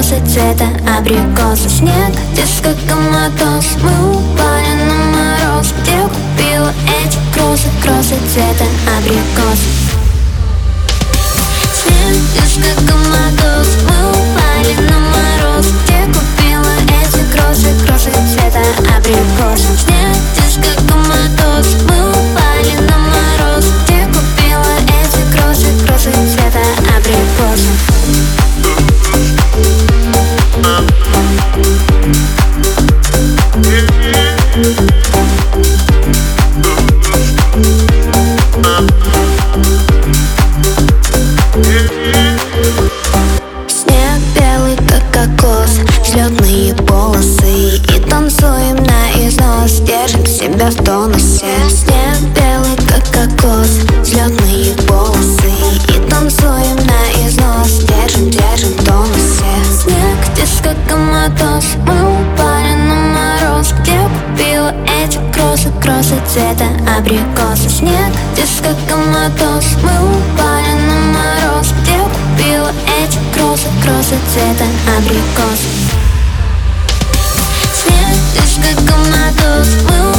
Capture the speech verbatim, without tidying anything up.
кроссы цвета абрикоса. Снег, диско, коматоз. Мы упали на мороз. Где купила эти кроссы, кроссы цвета абрикоса? Снег, диско, коматоз. Мы упали на мороз. Где купила эти кроссы, кроссы цвета абрикоса? Снег, диско, коматоз. Мы упали на мороз. Где купила эти кроссы, кроссы цвета абрикоса? Снег белый, как кокос, взлетные полосы. И танцуем на износ, держим себя в тонусе. Снег белый, как кокос, взлетные полосы. И танцуем на износ, держим, держим в тонусе. Снег, диско, коматоз. Мы упали на мороз. Где купила эти кроссы, кроссы цвета абрикоса? Снег, диско, коматоз. Мы упали на мороз. Где купила эти кроссы, кроссы цвета абрикоса? Снег, диско, коматоз. Мы